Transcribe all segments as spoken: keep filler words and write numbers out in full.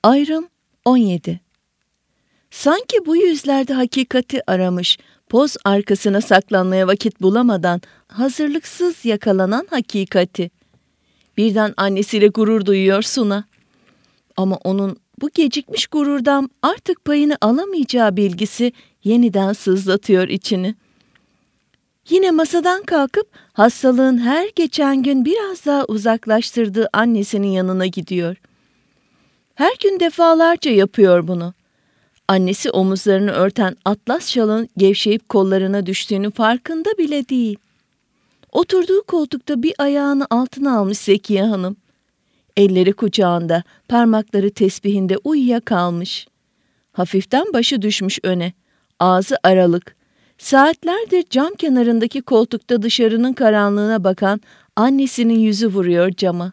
Ayrım on yedi. Sanki bu yüzlerde hakikati aramış, poz arkasına saklanmaya vakit bulamadan hazırlıksız yakalanan hakikati. Birden annesiyle gurur duyuyor Suna. Ama onun bu gecikmiş gururdan artık payını alamayacağı bilgisi yeniden sızlatıyor içini. Yine masadan kalkıp hastalığın her geçen gün biraz daha uzaklaştırdığı annesinin yanına gidiyor. Her gün defalarca yapıyor bunu. Annesi omuzlarını örten atlas şalın gevşeyip kollarına düştüğünün farkında bile değil. Oturduğu koltukta bir ayağını altına almış Zekiye Hanım. Elleri kucağında, parmakları tesbihinde uyuyakalmış. Hafiften başı düşmüş öne, ağzı aralık. Saatlerdir cam kenarındaki koltukta dışarının karanlığına bakan annesinin yüzü vuruyor cama.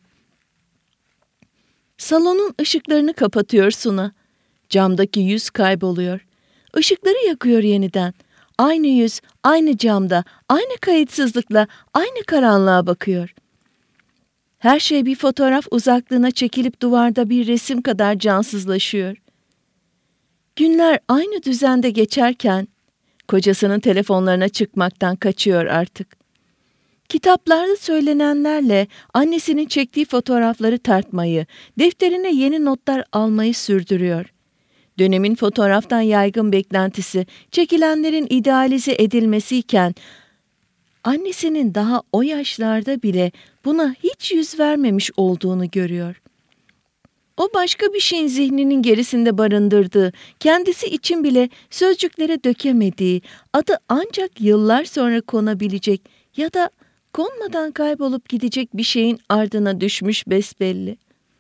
Salonun ışıklarını kapatıyor Suna. Camdaki yüz kayboluyor. Işıkları yakıyor yeniden. Aynı yüz, aynı camda, aynı kayıtsızlıkla, aynı karanlığa bakıyor. Her şey bir fotoğraf uzaklığına çekilip duvarda bir resim kadar cansızlaşıyor. Günler aynı düzende geçerken kocasının telefonlarına çıkmaktan kaçıyor artık. Kitaplarda söylenenlerle annesinin çektiği fotoğrafları tartmayı, defterine yeni notlar almayı sürdürüyor. Dönemin fotoğraftan yaygın beklentisi çekilenlerin idealize edilmesiyken, annesinin daha o yaşlarda bile buna hiç yüz vermemiş olduğunu görüyor. O başka bir şeyin zihninin gerisinde barındırdığı, kendisi için bile sözcüklere dökemediği, adı ancak yıllar sonra konabilecek ya da konmadan kaybolup gidecek bir şeyin ardına düşmüş besbelli.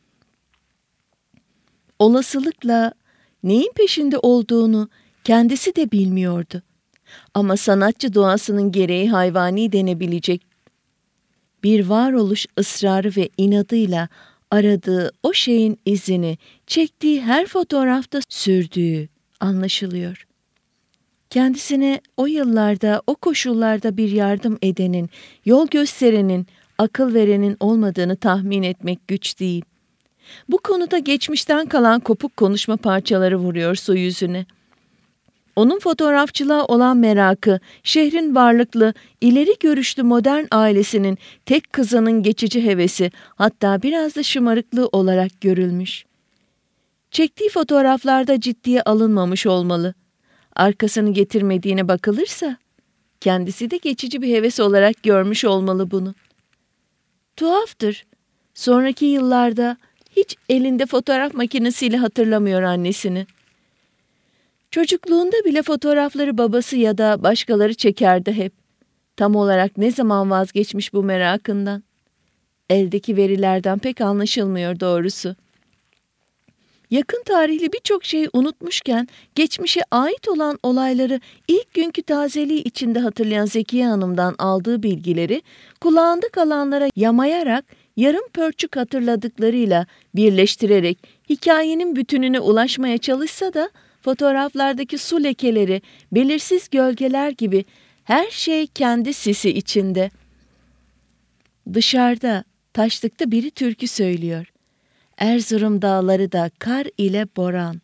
Olasılıkla neyin peşinde olduğunu kendisi de bilmiyordu. Ama sanatçı doğasının gereği hayvani denebilecek bir varoluş ısrarı ve inadıyla aradığı o şeyin izini çektiği her fotoğrafta sürdüğü anlaşılıyor. Kendisine o yıllarda, o koşullarda bir yardım edenin, yol gösterenin, akıl verenin olmadığını tahmin etmek güç değil. Bu konuda geçmişten kalan kopuk konuşma parçaları vuruyor su yüzüne. Onun fotoğrafçılığa olan merakı, şehrin varlıklı, ileri görüşlü modern ailesinin tek kızının geçici hevesi, hatta biraz da şımarıklığı olarak görülmüş. Çektiği fotoğraflarda ciddiye alınmamış olmalı. Arkasını getirmediğine bakılırsa, kendisi de geçici bir heves olarak görmüş olmalı bunu. Tuhaftır, sonraki yıllarda hiç elinde fotoğraf makinesiyle hatırlamıyor annesini. Çocukluğunda bile fotoğrafları babası ya da başkaları çekerdi hep. Tam olarak ne zaman vazgeçmiş bu merakından? Eldeki verilerden pek anlaşılmıyor doğrusu. Yakın tarihli birçok şeyi unutmuşken geçmişe ait olan olayları ilk günkü tazeliği içinde hatırlayan Zekiye Hanım'dan aldığı bilgileri kulağında kalanlara yamayarak yarım pörçük hatırladıklarıyla birleştirerek hikayenin bütününe ulaşmaya çalışsa da fotoğraflardaki su lekeleri, belirsiz gölgeler gibi her şey kendi sisi içinde. Dışarıda, taşlıkta biri türkü söylüyor. Erzurum dağları da kar ile boran.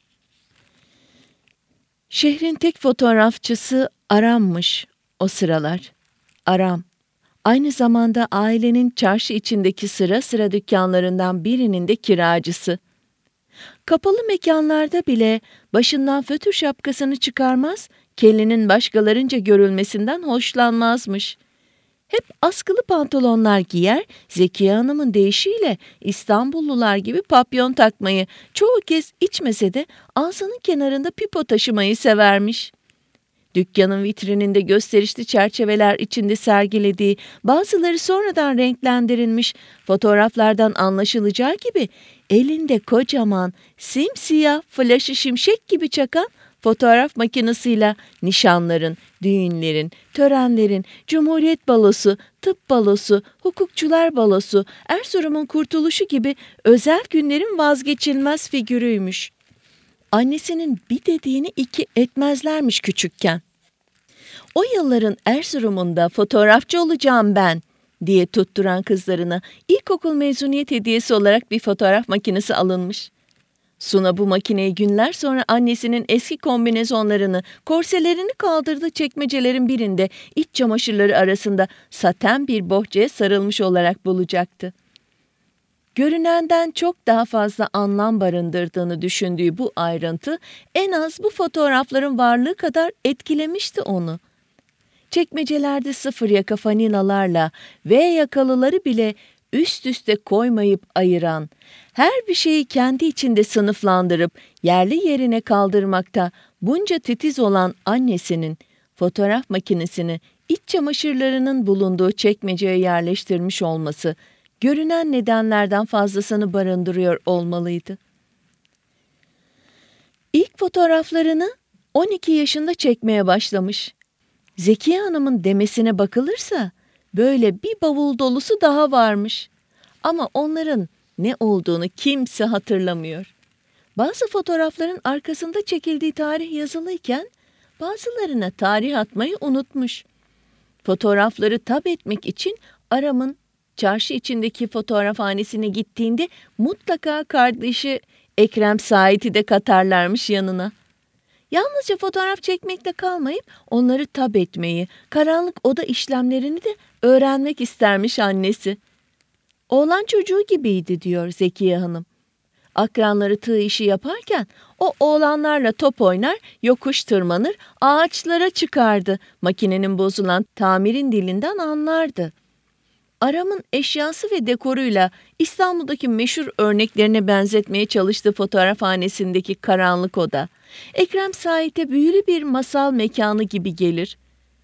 Şehrin tek fotoğrafçısı Aram'mış o sıralar. Aram, aynı zamanda ailenin çarşı içindeki sıra sıra dükkanlarından birinin de kiracısı. Kapalı mekanlarda bile başından fötür şapkasını çıkarmaz, kelinin başkalarınca görülmesinden hoşlanmazmış. Hep askılı pantolonlar giyer, Zekiye Hanım'ın deyişiyle İstanbullular gibi papyon takmayı, çoğu kez içmese de ağzının kenarında pipo taşımayı severmiş. Dükkanın vitrininde gösterişli çerçeveler içinde sergilediği, bazıları sonradan renklendirilmiş fotoğraflardan anlaşılacağı gibi elinde kocaman, simsiyah, flaşı şimşek gibi çakan fotoğraf makinesiyle nişanların, düğünlerin, törenlerin, Cumhuriyet Balosu, Tıp Balosu, Hukukçular Balosu, Erzurum'un kurtuluşu gibi özel günlerin vazgeçilmez figürüymüş. Annesinin bir dediğini iki etmezlermiş küçükken. O yılların Erzurum'unda fotoğrafçı olacağım ben diye tutturan kızlarına ilkokul mezuniyet hediyesi olarak bir fotoğraf makinesi alınmış. Suna bu makineyi günler sonra annesinin eski kombinezonlarını, korselerini kaldırdığı çekmecelerin birinde iç çamaşırları arasında saten bir bohçaya sarılmış olarak bulacaktı. Görünenden çok daha fazla anlam barındırdığını düşündüğü bu ayrıntı en az bu fotoğrafların varlığı kadar etkilemişti onu. Çekmecelerde sıfır yaka fanilalarla V yakalıları bile üst üste koymayıp ayıran, her bir şeyi kendi içinde sınıflandırıp yerli yerine kaldırmakta bunca titiz olan annesinin fotoğraf makinesini iç çamaşırlarının bulunduğu çekmeceye yerleştirmiş olması, görünen nedenlerden fazlasını barındırıyor olmalıydı. İlk fotoğraflarını on iki yaşında çekmeye başlamış. Zekiye Hanım'ın demesine bakılırsa böyle bir bavul dolusu daha varmış. Ama onların ne olduğunu kimse hatırlamıyor. Bazı fotoğrafların arkasında çekildiği tarih yazılıyken bazılarına tarih atmayı unutmuş. Fotoğrafları tab etmek için Aram'ın çarşı içindeki fotoğrafhanesine gittiğinde mutlaka kardeşi Ekrem Sait'i de katarlarmış yanına. Yalnızca fotoğraf çekmekle kalmayıp onları tab etmeyi, karanlık oda işlemlerini de öğrenmek istermiş annesi. Oğlan çocuğu gibiydi diyor Zekiye Hanım. Akranları tığ işi yaparken o oğlanlarla top oynar, yokuş tırmanır, ağaçlara çıkardı. Makinenin bozulan tamirin dilinden anlardı. Aram'ın eşyası ve dekoruyla İstanbul'daki meşhur örneklerine benzetmeye çalıştığı fotoğrafhanesindeki karanlık oda, Ekrem Sait'e büyülü bir masal mekanı gibi gelir.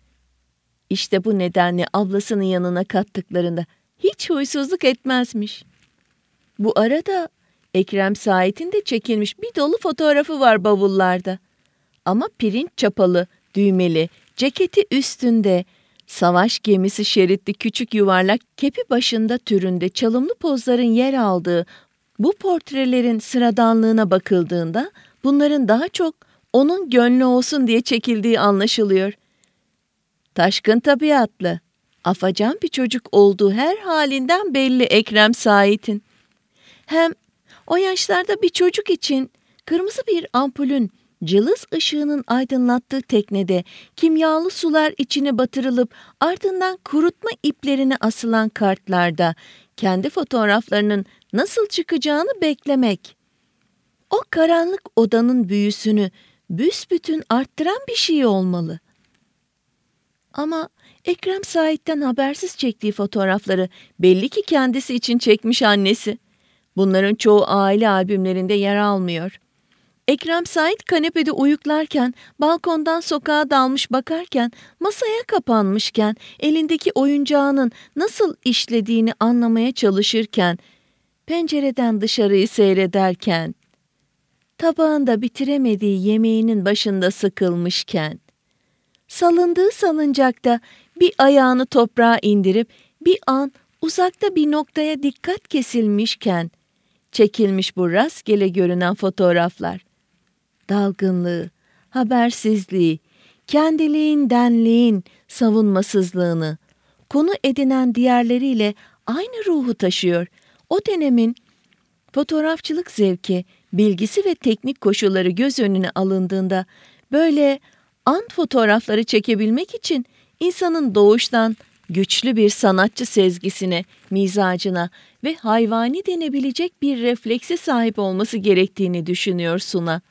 İşte bu nedenle ablasının yanına kattıklarında hiç huysuzluk etmezmiş. Bu arada Ekrem Sait'in de çekilmiş bir dolu fotoğrafı var bavullarda. Ama pirinç çapalı, düğmeli, ceketi üstünde, savaş gemisi şeritli küçük yuvarlak kepi başında türünde çalımlı pozların yer aldığı bu portrelerin sıradanlığına bakıldığında bunların daha çok onun gönlü olsun diye çekildiği anlaşılıyor. Taşkın tabiatlı, afacan bir çocuk olduğu her halinden belli Ekrem Sait'in. Hem o yaşlarda bir çocuk için kırmızı bir ampulün cılız ışığının aydınlattığı teknede kimyalı sular içine batırılıp ardından kurutma iplerine asılan kartlarda kendi fotoğraflarının nasıl çıkacağını beklemek. O karanlık odanın büyüsünü büsbütün arttıran bir şey olmalı. Ama Ekrem Sait'ten habersiz çektiği fotoğrafları belli ki kendisi için çekmiş annesi. Bunların çoğu aile albümlerinde yer almıyor. Ekrem Sait kanepede uyuklarken, balkondan sokağa dalmış bakarken, masaya kapanmışken, elindeki oyuncağının nasıl işlediğini anlamaya çalışırken, pencereden dışarıyı seyrederken, tabağında bitiremediği yemeğinin başında sıkılmışken, salındığı salıncakta bir ayağını toprağa indirip bir an uzakta bir noktaya dikkat kesilmişken, çekilmiş bu rastgele görünen fotoğraflar. Dalgınlığı, habersizliği, kendiliğin denliğin savunmasızlığını, konu edinen diğerleriyle aynı ruhu taşıyor. O dönemin fotoğrafçılık zevki, bilgisi ve teknik koşulları göz önüne alındığında böyle an fotoğrafları çekebilmek için insanın doğuştan güçlü bir sanatçı sezgisine, mizacına ve hayvani denebilecek bir refleksi sahip olması gerektiğini düşünüyor Suna.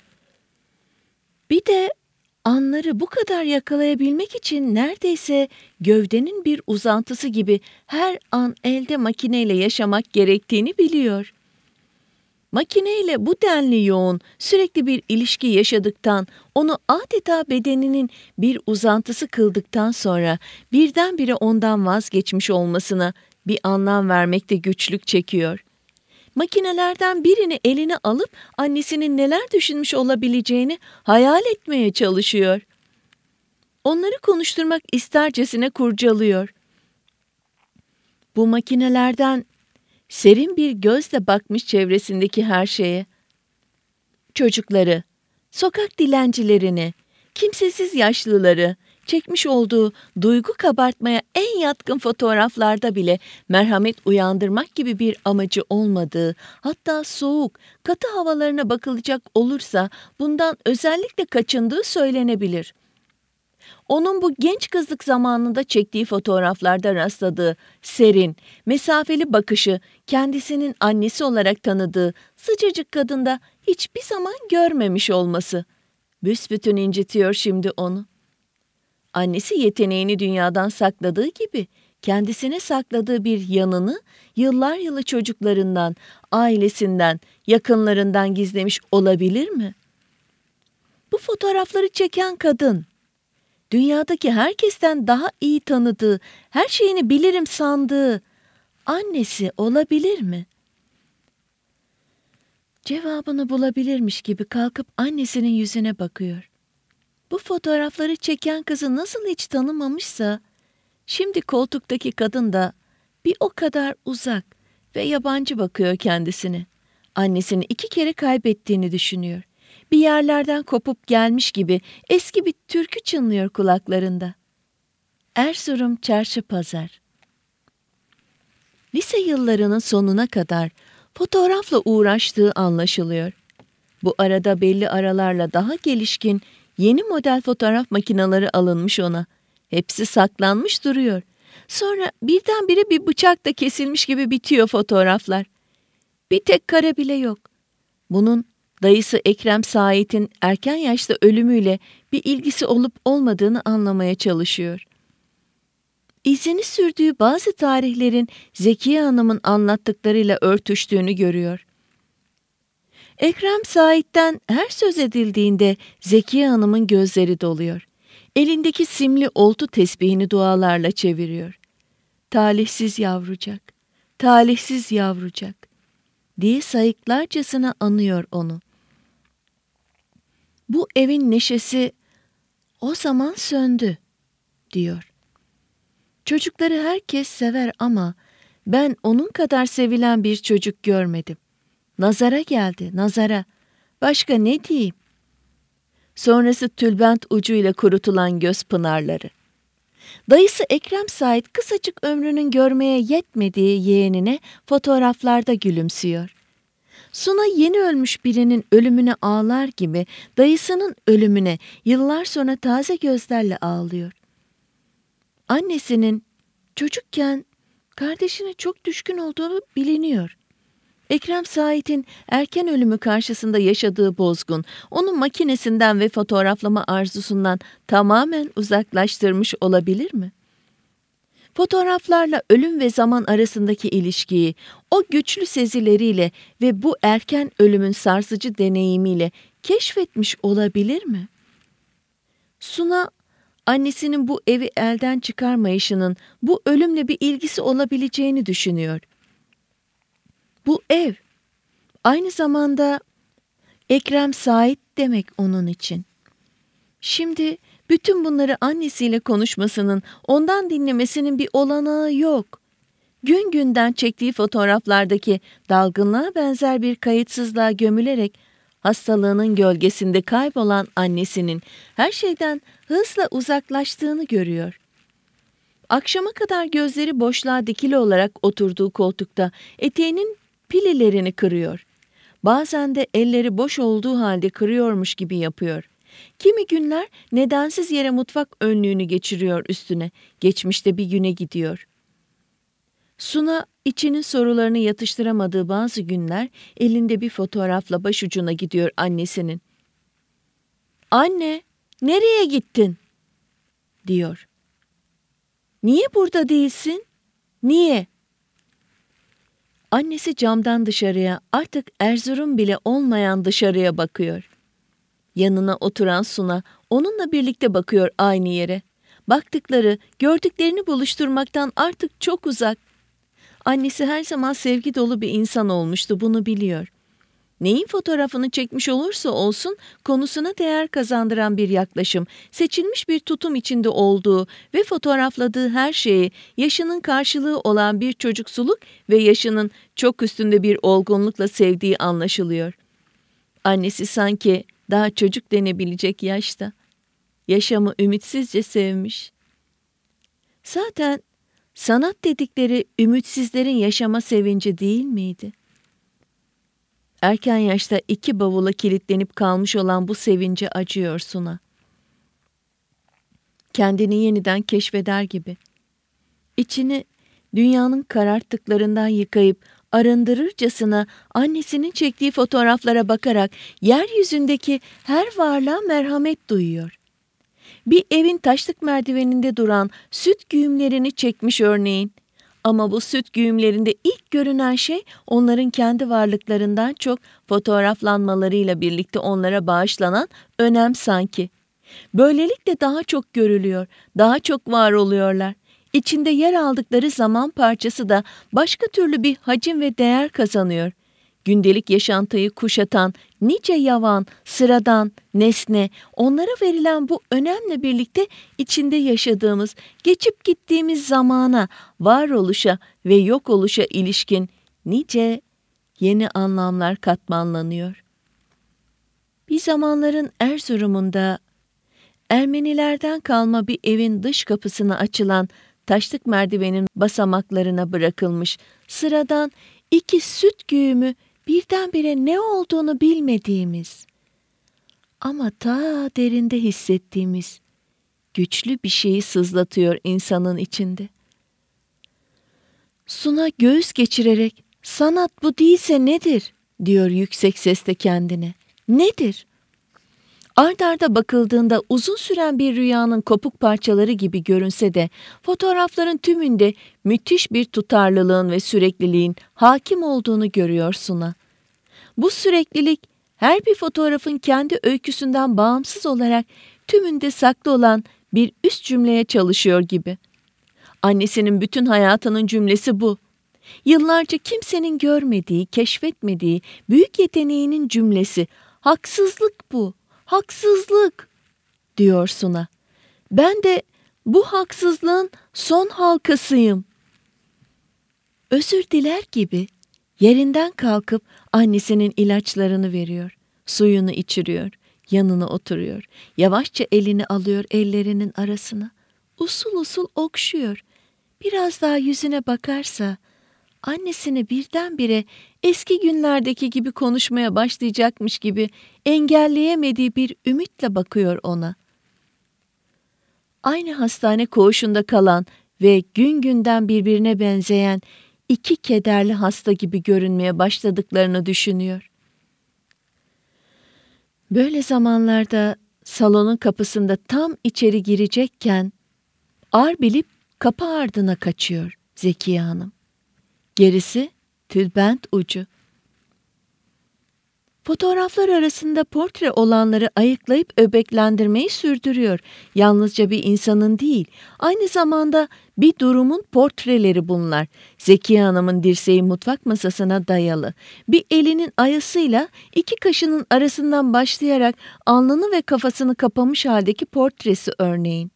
Bir de anları bu kadar yakalayabilmek için neredeyse gövdenin bir uzantısı gibi her an elde makineyle yaşamak gerektiğini biliyor. Makineyle bu denli yoğun, sürekli bir ilişki yaşadıktan, onu adeta bedeninin bir uzantısı kıldıktan sonra birdenbire ondan vazgeçmiş olmasına bir anlam vermekte güçlük çekiyor. Makinelerden birini eline alıp annesinin neler düşünmüş olabileceğini hayal etmeye çalışıyor. Onları konuşturmak istercesine kurcalıyor. Bu makinelerden serin bir gözle bakmış çevresindeki her şeye. Çocukları, sokak dilencilerini, kimsesiz yaşlıları, çekmiş olduğu duygu kabartmaya en yatkın fotoğraflarda bile merhamet uyandırmak gibi bir amacı olmadığı, hatta soğuk, katı havalarına bakılacak olursa bundan özellikle kaçındığı söylenebilir. Onun bu genç kızlık zamanında çektiği fotoğraflarda rastladığı serin, mesafeli bakışı kendisinin annesi olarak tanıdığı sıcacık kadında hiçbir zaman görmemiş olması büsbütün incitiyor şimdi onu. Annesi yeteneğini dünyadan sakladığı gibi kendisine sakladığı bir yanını yıllar yılı çocuklarından, ailesinden, yakınlarından gizlemiş olabilir mi? Bu fotoğrafları çeken kadın, dünyadaki herkesten daha iyi tanıdığı, her şeyini bilirim sandığı annesi olabilir mi? Cevabını bulabilirmiş gibi kalkıp annesinin yüzüne bakıyor. Bu fotoğrafları çeken kızı nasıl hiç tanımamışsa, şimdi koltuktaki kadın da bir o kadar uzak ve yabancı bakıyor kendisine. Annesini iki kere kaybettiğini düşünüyor. Bir yerlerden kopup gelmiş gibi eski bir türkü çınlıyor kulaklarında. Erzurum Çarşı Pazar. Lise yıllarının sonuna kadar fotoğrafla uğraştığı anlaşılıyor. Bu arada belli aralarla daha gelişkin yeni model fotoğraf makineleri alınmış ona. Hepsi saklanmış duruyor. Sonra birdenbire bir bıçakla kesilmiş gibi bitiyor fotoğraflar. Bir tek kare bile yok. Bunun dayısı Ekrem Sait'in erken yaşta ölümüyle bir ilgisi olup olmadığını anlamaya çalışıyor. İzini sürdüğü bazı tarihlerin Zekiye Hanım'ın anlattıklarıyla örtüştüğünü görüyor. Ekrem Sait'ten her söz edildiğinde Zekiye Hanım'ın gözleri doluyor. Elindeki simli oltu tesbihini dualarla çeviriyor. Talihsiz yavrucak, talihsiz yavrucak diye sayıklarcasına anıyor onu. Bu evin neşesi o zaman söndü, diyor. Çocukları herkes sever ama ben onun kadar sevilen bir çocuk görmedim. Nazara geldi, nazara. Başka ne diyeyim? Sonrası tülbent ucuyla kurutulan göz pınarları. Dayısı Ekrem Sait kısacık ömrünün görmeye yetmediği yeğenine fotoğraflarda gülümsüyor. Suna yeni ölmüş birinin ölümüne ağlar gibi dayısının ölümüne yıllar sonra taze gözlerle ağlıyor. Annesinin çocukken kardeşine çok düşkün olduğunu biliniyor. Ekrem Sait'in erken ölümü karşısında yaşadığı bozgun, onun makinesinden ve fotoğraflama arzusundan tamamen uzaklaştırmış olabilir mi? Fotoğraflarla ölüm ve zaman arasındaki ilişkiyi, o güçlü sezileriyle ve bu erken ölümün sarsıcı deneyimiyle keşfetmiş olabilir mi? Suna, annesinin bu evi elden çıkarmayışının bu ölümle bir ilgisi olabileceğini düşünüyor. Bu ev, aynı zamanda Ekrem Sait demek onun için. Şimdi bütün bunları annesiyle konuşmasının, ondan dinlemesinin bir olanağı yok. Gün günden çektiği fotoğraflardaki dalgınlığa benzer bir kayıtsızlığa gömülerek hastalığının gölgesinde kaybolan annesinin her şeyden hızla uzaklaştığını görüyor. Akşama kadar gözleri boşluğa dikili olarak oturduğu koltukta eteğinin pililerini kırıyor. Bazen de elleri boş olduğu halde kırıyormuş gibi yapıyor. Kimi günler nedensiz yere mutfak önlüğünü geçiriyor üstüne. Geçmişte bir güne gidiyor. Suna içinin sorularını yatıştıramadığı bazı günler elinde bir fotoğrafla başucuna gidiyor annesinin. "Anne, nereye gittin?" diyor. "Niye burada değilsin? Niye?" Annesi camdan dışarıya, artık Erzurum bile olmayan dışarıya bakıyor. Yanına oturan Suna onunla birlikte bakıyor aynı yere. Baktıkları, gördüklerini buluşturmaktan artık çok uzak. Annesi her zaman sevgi dolu bir insan olmuştu, bunu biliyor. Neyin fotoğrafını çekmiş olursa olsun konusuna değer kazandıran bir yaklaşım, seçilmiş bir tutum içinde olduğu ve fotoğrafladığı her şeyi yaşının karşılığı olan bir çocuksuluk ve yaşının çok üstünde bir olgunlukla sevdiği anlaşılıyor. Annesi sanki daha çocuk denebilecek yaşta. yaşamı ümitsizce sevmiş. Zaten sanat dedikleri ümitsizlerin yaşama sevinci değil miydi? Erken yaşta iki bavula kilitlenip kalmış olan bu sevince acıyor Suna. Kendini yeniden keşfeder gibi. İçini dünyanın kararttıklarından yıkayıp arındırırcasına annesinin çektiği fotoğraflara bakarak yeryüzündeki her varlığa merhamet duyuyor. Bir evin taşlık merdiveninde duran süt güğümlerini çekmiş örneğin. Ama bu süt güğümlerinde ilk görünen şey onların kendi varlıklarından çok fotoğraflanmalarıyla birlikte onlara bağışlanan önem sanki. Böylelikle daha çok görülüyor, daha çok var oluyorlar. İçinde yer aldıkları zaman parçası da başka türlü bir hacim ve değer kazanıyor. Gündelik yaşantıyı kuşatan nice yavan, sıradan, nesne, onlara verilen bu önemle birlikte içinde yaşadığımız, geçip gittiğimiz zamana, varoluşa ve yok oluşa ilişkin nice yeni anlamlar katmanlanıyor. Bir zamanların Erzurum'unda Ermenilerden kalma bir evin dış kapısına açılan taşlık merdivenin basamaklarına bırakılmış sıradan iki süt güğümü birdenbire ne olduğunu bilmediğimiz ama ta derinde hissettiğimiz güçlü bir şeyi sızlatıyor insanın içinde. Suna göğüs geçirerek sanat bu değilse nedir diyor yüksek sesle kendine. Nedir? Ard arda bakıldığında uzun süren bir rüyanın kopuk parçaları gibi görünse de fotoğrafların tümünde müthiş bir tutarlılığın ve sürekliliğin hakim olduğunu görüyor Suna. Bu süreklilik her bir fotoğrafın kendi öyküsünden bağımsız olarak tümünde saklı olan bir üst cümleye çalışıyor gibi. Annesinin bütün hayatının cümlesi bu. Yıllarca kimsenin görmediği, keşfetmediği büyük yeteneğinin cümlesi. Haksızlık bu. Haksızlık, diyor Suna. Ben de bu haksızlığın son halkasıyım. Özür diler gibi yerinden kalkıp annesinin ilaçlarını veriyor, suyunu içiriyor, yanına oturuyor, yavaşça elini alıyor ellerinin arasına, usul usul okşuyor. Biraz daha yüzüne bakarsa annesini birdenbire eski günlerdeki gibi konuşmaya başlayacakmış gibi engelleyemediği bir ümitle bakıyor ona. Aynı hastane koğuşunda kalan ve gün günden birbirine benzeyen iki kederli hasta gibi görünmeye başladıklarını düşünüyor. Böyle zamanlarda salonun kapısında tam içeri girecekken ar bilip kapı ardına kaçıyor Zekiye Hanım. Gerisi tülbent ucu. Fotoğraflar arasında portre olanları ayıklayıp öbeklendirmeyi sürdürüyor. Yalnızca bir insanın değil, aynı zamanda bir durumun portreleri bunlar. Zekiye Hanım'ın dirseği mutfak masasına dayalı. Bir elinin ayasıyla iki kaşının arasından başlayarak alnını ve kafasını kapamış haldeki portresi örneğin.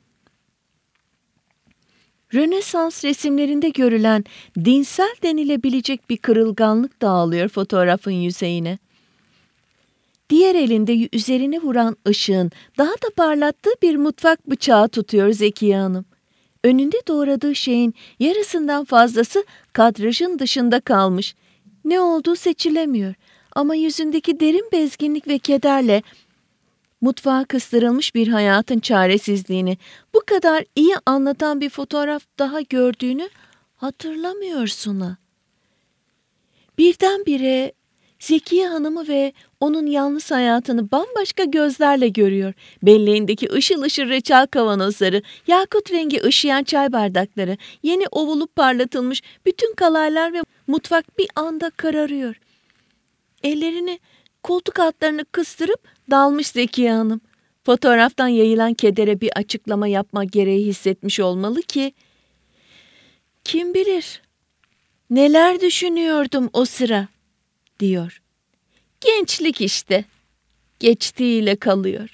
Rönesans resimlerinde görülen dinsel denilebilecek bir kırılganlık dağılıyor fotoğrafın yüzeyine. Diğer elinde üzerine vuran ışığın daha da parlattığı bir mutfak bıçağı tutuyor Zekiye Hanım. Önünde doğradığı şeyin yarısından fazlası kadrajın dışında kalmış. Ne olduğu seçilemiyor ama yüzündeki derin bezginlik ve kederle mutfağa kıstırılmış bir hayatın çaresizliğini bu kadar iyi anlatan bir fotoğraf daha gördüğünü hatırlamıyor Suna. Birdenbire Zekiye Hanım'ı ve onun yalnız hayatını bambaşka gözlerle görüyor. Belleğindeki ışıl ışıl reçel kavanozları, yakut rengi ışıyan çay bardakları, yeni ovulup parlatılmış bütün kalaylar ve mutfak bir anda kararıyor. Ellerini koltuk altlarını kıstırıp dalmış Zekiye Hanım. Fotoğraftan yayılan kedere bir açıklama yapma gereği hissetmiş olmalı ki, kim bilir neler düşünüyordum o sıra, diyor. Gençlik işte, geçtiğiyle kalıyor.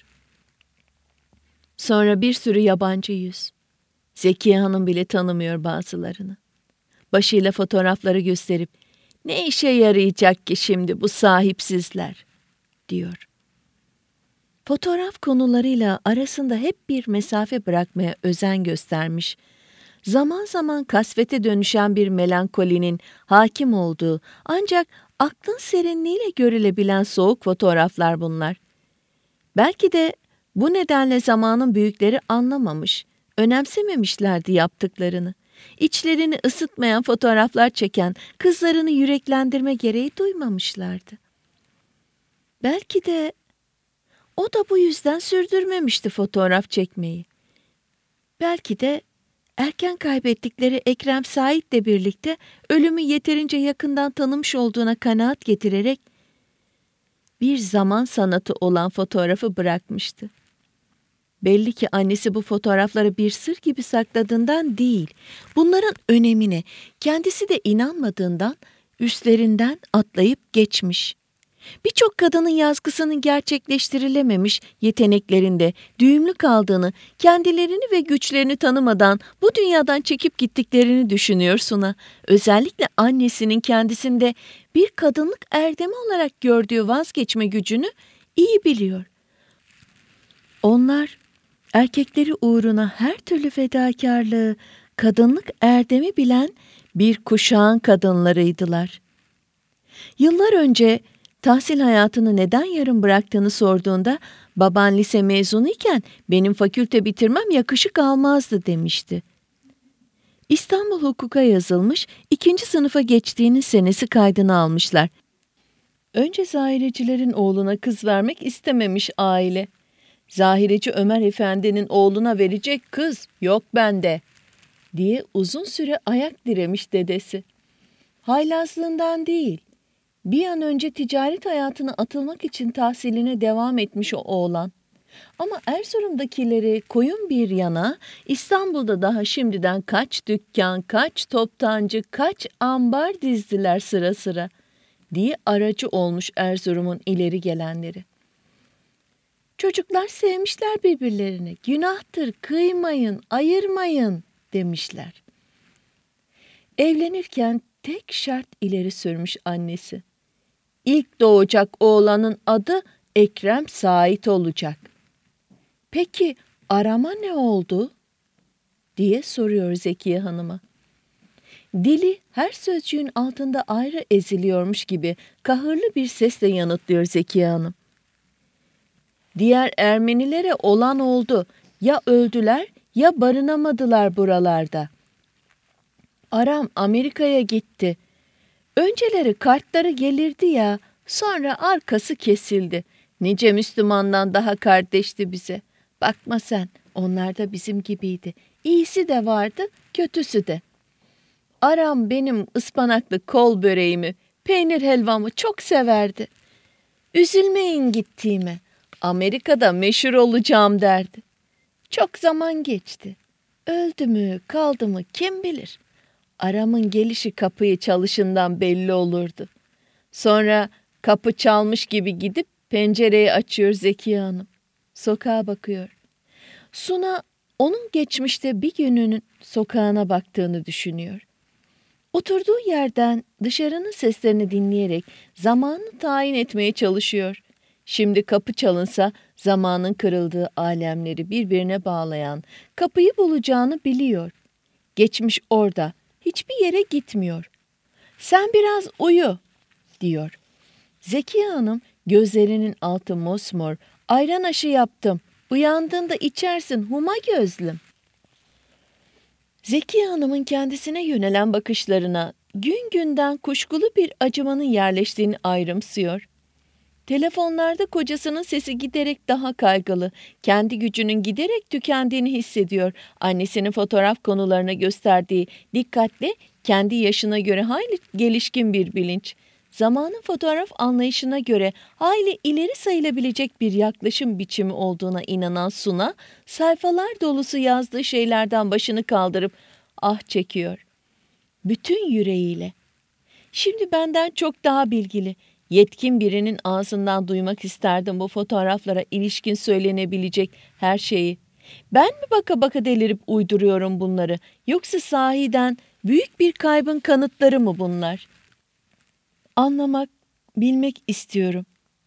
Sonra bir sürü yabancı yüz. Zekiye Hanım bile tanımıyor bazılarını. Başıyla fotoğrafları gösterip, ne işe yarayacak ki şimdi bu sahipsizler, diyor. Fotoğraf konularıyla arasında hep bir mesafe bırakmaya özen göstermiş. Zaman zaman kasvete dönüşen bir melankolinin hakim olduğu, ancak aklın serinliğiyle görülebilen soğuk fotoğraflar bunlar. Belki de bu nedenle zamanın büyükleri anlamamış, önemsememişlerdi yaptıklarını. İçlerini ısıtmayan fotoğraflar çeken kızlarını yüreklendirme gereği duymamışlardı. Belki de o da bu yüzden sürdürmemişti fotoğraf çekmeyi. Belki de erken kaybettikleri Ekrem Sait'le birlikte ölümü yeterince yakından tanımış olduğuna kanaat getirerek bir zaman sanatı olan fotoğrafı bırakmıştı. Belli ki annesi bu fotoğrafları bir sır gibi sakladığından değil, bunların önemine kendisi de inanmadığından üstlerinden atlayıp geçmiş. Birçok kadının yazgısının gerçekleştirilememiş yeteneklerinde düğümlü kaldığını, kendilerini ve güçlerini tanımadan bu dünyadan çekip gittiklerini düşünüyor Suna. Özellikle annesinin kendisinde bir kadınlık erdemi olarak gördüğü vazgeçme gücünü iyi biliyor. Onlar erkekleri uğruna her türlü fedakarlığı, kadınlık erdemi bilen bir kuşağın kadınlarıydılar. Yıllar önce tahsil hayatını neden yarım bıraktığını sorduğunda baban lise mezunuyken benim fakülte bitirmem yakışık almazdı demişti. İstanbul Hukuk'a yazılmış, ikinci sınıfa geçtiğinin senesi kaydını almışlar. Önce zahirecilerin oğluna kız vermek istememiş aile. Zahireci Ömer Efendi'nin oğluna verecek kız yok bende diye uzun süre ayak diremiş dedesi. Haylazlığından değil, bir an önce ticaret hayatına atılmak için tahsiline devam etmiş o oğlan. Ama Erzurum'dakileri koyun bir yana, İstanbul'da daha şimdiden kaç dükkan, kaç toptancı, kaç ambar dizdiler sıra sıra diye aracı olmuş Erzurum'un ileri gelenleri. Çocuklar sevmişler birbirlerini, günahtır, kıymayın, ayırmayın demişler. Evlenirken tek şart ileri sürmüş annesi. İlk doğacak oğlanın adı Ekrem Sait olacak. Peki arama ne oldu? Diye soruyor Zekiye Hanım'a. Dili her sözcüğün altında ayrı eziliyormuş gibi kahırlı bir sesle yanıtlıyor Zekiye Hanım. Diğer Ermenilere olan oldu. Ya öldüler ya barınamadılar buralarda. Aram Amerika'ya gitti. Önceleri kartları gelirdi ya, sonra arkası kesildi. Nice Müslümandan daha kardeşti bize. Bakma sen, onlar da bizim gibiydi. İyisi de vardı, kötüsü de. Aram benim ıspanaklı kol böreğimi, peynir helvamı çok severdi. Üzülmeyin gittiğime, Amerika'da meşhur olacağım derdi. Çok zaman geçti. Öldü mü, kaldı mı kim bilir. Aram'ın gelişi kapıyı çalışından belli olurdu. Sonra kapı çalmış gibi gidip pencereyi açıyor Zekiye Hanım. Sokağa bakıyor. Suna onun geçmişte bir gününün sokağına baktığını düşünüyor. Oturduğu yerden dışarının seslerini dinleyerek zamanını tayin etmeye çalışıyor. Şimdi kapı çalınsa zamanın kırıldığı alemleri birbirine bağlayan kapıyı bulacağını biliyor. Geçmiş orada, hiçbir yere gitmiyor. Sen biraz uyu, diyor. Zekiye Hanım gözlerinin altı mosmor, ayran aşı yaptım, uyandığında içersin huma gözlüm. Zekiye Hanım'ın kendisine yönelen bakışlarına gün günden kuşkulu bir acımanın yerleştiğini ayrımsıyor. Telefonlarda kocasının sesi giderek daha kaygılı, kendi gücünün giderek tükendiğini hissediyor. Annesinin fotoğraf konularına gösterdiği dikkatle kendi yaşına göre hayli gelişkin bir bilinç. Zamanın fotoğraf anlayışına göre hayli ileri sayılabilecek bir yaklaşım biçimi olduğuna inanan Suna, sayfalar dolusu yazdığı şeylerden başını kaldırıp ah çekiyor. Bütün yüreğiyle. Şimdi benden çok daha bilgili, yetkin birinin ağzından duymak isterdim bu fotoğraflara ilişkin söylenebilecek her şeyi. Ben mi baka baka delirip uyduruyorum bunları, yoksa sahiden büyük bir kaybın kanıtları mı bunlar? Anlamak, bilmek istiyorum.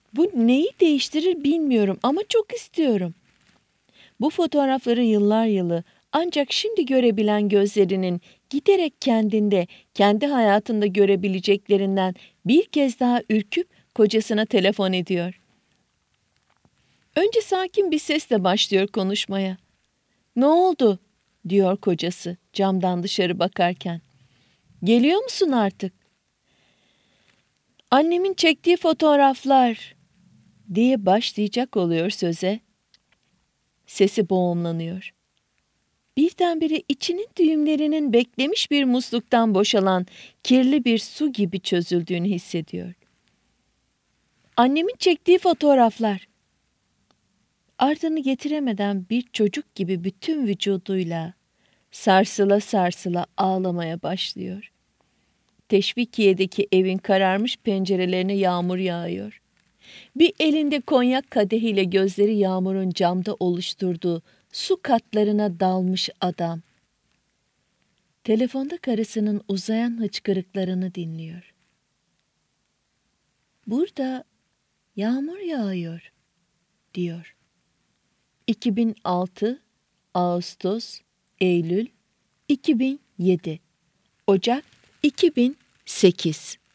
Bu neyi değiştirir bilmiyorum ama çok istiyorum. Bu fotoğrafları yıllar yılı ancak şimdi görebilen gözlerinin giderek kendinde, kendi hayatında görebileceklerinden bir kez daha ürküp kocasına telefon ediyor. Önce sakin bir sesle başlıyor konuşmaya. "Ne oldu?" diyor kocası camdan dışarı bakarken. "Geliyor musun artık?" "Annemin çektiği fotoğraflar," diye başlayacak oluyor söze. Sesi boğumlanıyor. Birdenbire içinin düğümlerinin beklemiş bir musluktan boşalan kirli bir su gibi çözüldüğünü hissediyor. "Annemin çektiği fotoğraflar." Ardını getiremeden bir çocuk gibi bütün vücuduyla sarsıla sarsıla ağlamaya başlıyor. Teşvikiye'deki evin kararmış pencerelerine yağmur yağıyor. Bir elinde konyak kadehiyle gözleri yağmurun camda oluşturduğu su katlarına dalmış adam. Telefonda karısının uzayan hıçkırıklarını dinliyor. "Burada yağmur yağıyor," diyor. iki bin altı Ağustos, Eylül iki bin yedi, Ocak iki bin sekiz.